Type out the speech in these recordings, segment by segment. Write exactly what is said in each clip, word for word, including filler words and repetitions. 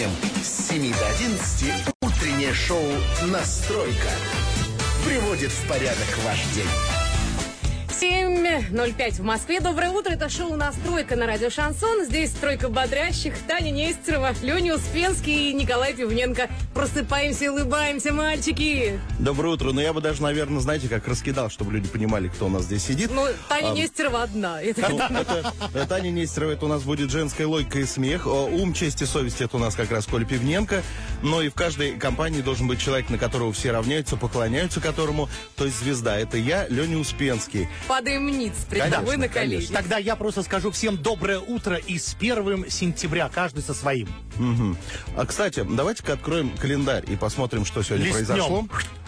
будням с семи до одиннадцати утреннее шоу «Настройка» приводит в порядок ваш день. семь ноль пять в Москве. Доброе утро. Это шоу «Настройка» на радио «Шансон». Здесь тройка бодрящих. Таня Нестерова, Леня Успенский и Николай Пивненко. Просыпаемся и улыбаемся, мальчики. Доброе утро. Ну, я бы даже, наверное, знаете, как раскидал, чтобы люди понимали, кто у нас здесь сидит. Ну, Таня а, Нестерова одна. Это... Ну, это, это, Таня Нестерова, это у нас будет женская логика и смех. Ум, честь и совесть, это у нас как раз Коля Пивненко. Но и в каждой компании должен быть человек, на которого все равняются, поклоняются которому, то есть звезда. Это я, Леня Успенский. Падаем ниц, предлагаю на колени. Тогда я просто скажу всем доброе утро и с первым сентября, каждый со своим. Угу. А, кстати, давайте-ка откроем календарь и посмотрим, что сегодня Листнем. произошло.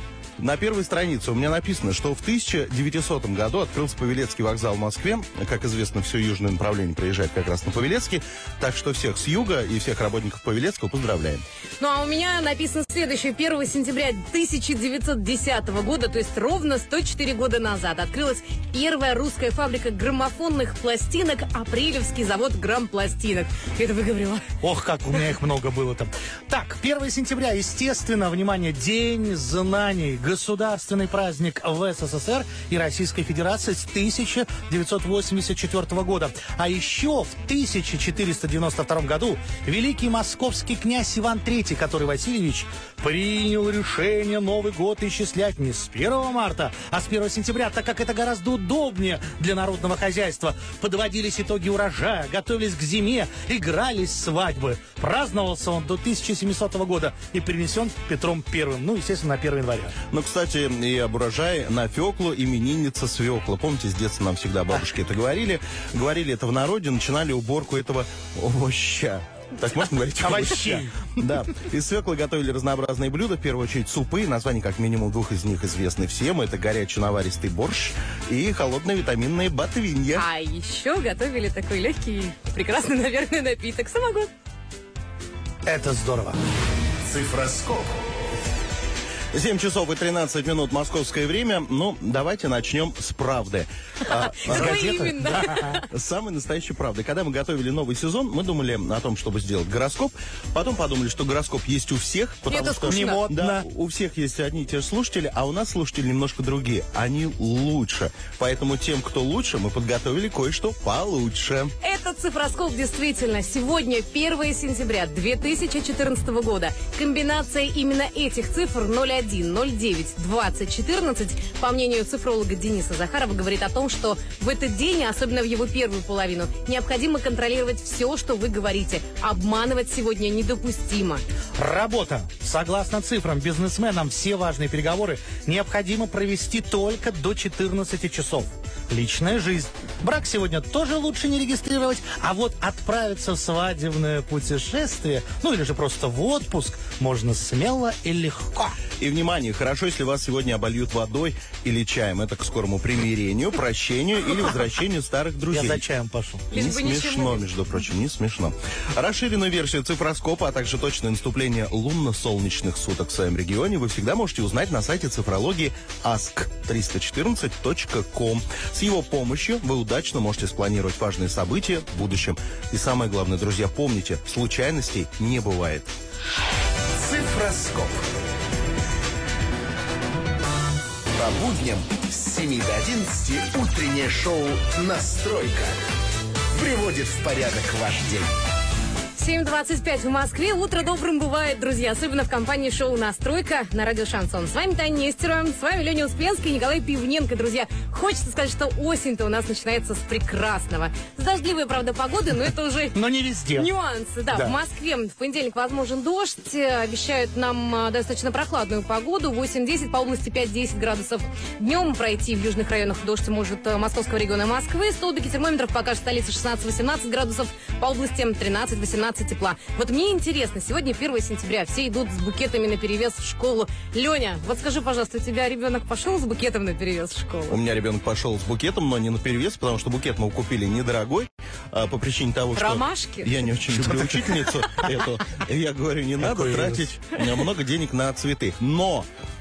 На первой странице у меня написано, что в тысяча девятисотом году открылся Павелецкий вокзал в Москве. Как известно, все южное направление проезжает как раз на Павелецкий. Так что всех с юга и всех работников Павелецкого поздравляем. Ну, а у меня написано следующее. первого сентября тысяча девятьсот десятого года, то есть ровно сто четыре года назад, открылась первая русская фабрика граммофонных пластинок, Апрелевский завод грампластинок. Это выговорила. Ох, как у меня их много было там. Так, первого сентября, естественно, внимание, День знаний. Государственный праздник в СССР и Российской Федерации с тысяча девятьсот восемьдесят четвёртого года. А еще в тысяча четыреста девяносто втором году великий московский князь Иван третий, который Васильевич, принял решение Новый год исчислять не с первого марта, а с первого сентября, так как это гораздо удобнее для народного хозяйства. Подводились итоги урожая, готовились к зиме, игрались свадьбы. Праздновался он до тысяча семисотого года и перенесен Петром Первым, ну, естественно, на первого января. Ну, кстати, и об урожае на Феклу именинница Свекла. Помните, с детства нам всегда бабушки это говорили. Говорили это в народе, начинали уборку этого овоща. Так можно говорить? Овощей. Да. Из свеклы готовили разнообразные блюда. В первую очередь супы. Названия как минимум двух из них известны всем. Это горячий наваристый борщ и холодные витаминные ботвинья. А еще готовили такой легкий, прекрасный, наверное, напиток. Самогон. Это здорово. Цифроскоп. семь часов и тринадцать минут московское время. Ну, давайте начнем с правды. А, С газеты? именно. Да. С самой настоящей правды. Когда мы готовили новый сезон, мы думали о том, чтобы сделать гороскоп. Потом подумали, что гороскоп есть у всех. Потому Это что скучно. Не модно. Да, у всех есть одни и те же слушатели, а у нас слушатели немножко другие. Они лучше. Поэтому тем, кто лучше, мы подготовили кое-что получше. Этот цифроскоп действительно сегодня первого сентября две тысячи четырнадцатого года. Комбинация именно этих цифр ноль один, ноль девять, двадцать, четырнадцать, по мнению цифролога Дениса Захарова, говорит о том, что в этот день, особенно в его первую половину, необходимо контролировать все, что вы говорите. Обманывать сегодня недопустимо. Работа. Согласно цифрам, бизнесменам все важные переговоры необходимо провести только до четырнадцати часов. Личная жизнь. Брак сегодня тоже лучше не регистрировать, а вот отправиться в свадебное путешествие, ну или же просто в отпуск, можно смело и легко. И, внимание, хорошо, если вас сегодня обольют водой или чаем. Это к скорому примирению, прощению или возвращению старых друзей. Я за чаем пошел. Лишь Не бы ничего смешно, не- между прочим, не смешно. Расширенную версию цифроскопа, а также точное наступление лунно-солнечных суток в своем регионе вы всегда можете узнать на сайте цифрологии аск триста четырнадцать точка ком. С его помощью вы удачно можете спланировать важные события в будущем. И самое главное, друзья, помните, случайностей не бывает. Цифроскоп. По будням с семи до одиннадцати утреннее шоу «Настройка» приводит в порядок ваш день. семь двадцать пять в Москве. Утро добрым бывает, друзья. Особенно в компании шоу «Настройка» на радио «Шансон». С вами Таня Нестерова, с вами Леня Успенский и Николай Пивненко. Друзья, хочется сказать, что осень-то у нас начинается с прекрасного. С дождливой, правда, погоды, но это уже... Но не везде. Нюансы, да. Да. В Москве в понедельник возможен дождь. Обещают нам а, достаточно прохладную погоду. восемь-десять, по области пять-десять градусов. Днем пройти в южных районах дождь может а, московского региона Москвы. Столбики термометров покажут столица шестнадцать-восемнадцать градусов. По области тринадцать-восемнадцать тепла. Вот мне интересно, сегодня первого сентября. Все идут с букетами наперевес в школу. Леня, вот скажи, пожалуйста, у тебя ребенок пошел с букетом наперевес в школу? У меня ребенок пошел с букетом, но не наперевес, потому что букет мы купили недорогой. а, по причине того, что Ромашки? я не очень люблю учительницу эту. Я говорю, не надо Какой тратить много денег на цветы. Но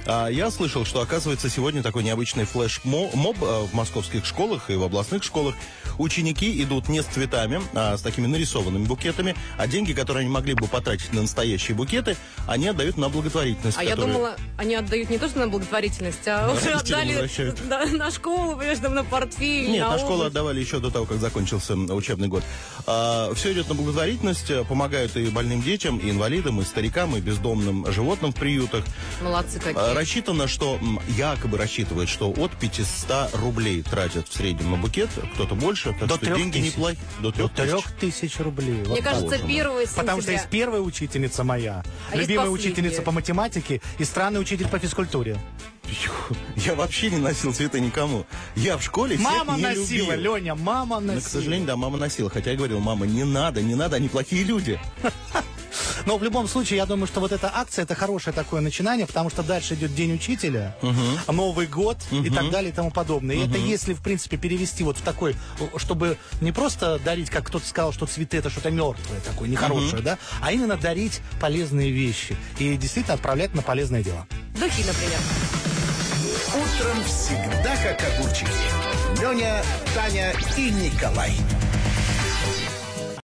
А я слышал, что, оказывается, сегодня такой необычный флеш-моб в московских школах и в областных школах. Ученики идут не с цветами, а с такими нарисованными букетами, а деньги, которые они могли бы потратить на настоящие букеты, они отдают на благотворительность. А которые... я думала, они отдают не то, что на благотворительность, а Да, уже отдали да, на школу, понимаешь, там на портфель, Нет, на, на школу обувь. отдавали еще до того, как закончился учебный год. А, все идет на благотворительность, помогают и больным детям, и инвалидам, и старикам, и бездомным животным в приютах. Молодцы какие. А, рассчитано, что м, якобы рассчитывает, что от пятисот рублей тратят в среднем на букет, кто-то больше, так До что трех деньги тысяч. неплохие. До До трех тысяч. трех тысяч рублей. Мне Вот кажется, боже мой. первого сентября. Потому что есть первая учительница моя, А есть любимая последняя. учительница по математике и странный учитель по физкультуре. Я вообще не носил цветы никому. Я в школе всех Мама не носила, любил. Леня, мама носила. Но, к сожалению, да, мама носила. Хотя я говорил, мама, не надо, не надо, они плохие люди. Но в любом случае, я думаю, что вот эта акция, это хорошее такое начинание, потому что дальше идет День учителя, Новый год и так далее и тому подобное. И это если, в принципе, перевести вот в такой, чтобы не просто дарить, как кто-то сказал, что цветы это что-то мертвое такое, нехорошее, да, а именно дарить полезные вещи и действительно отправлять на полезное дело. Духи, например. Утром всегда как огурчики. Леня, Таня и Николай.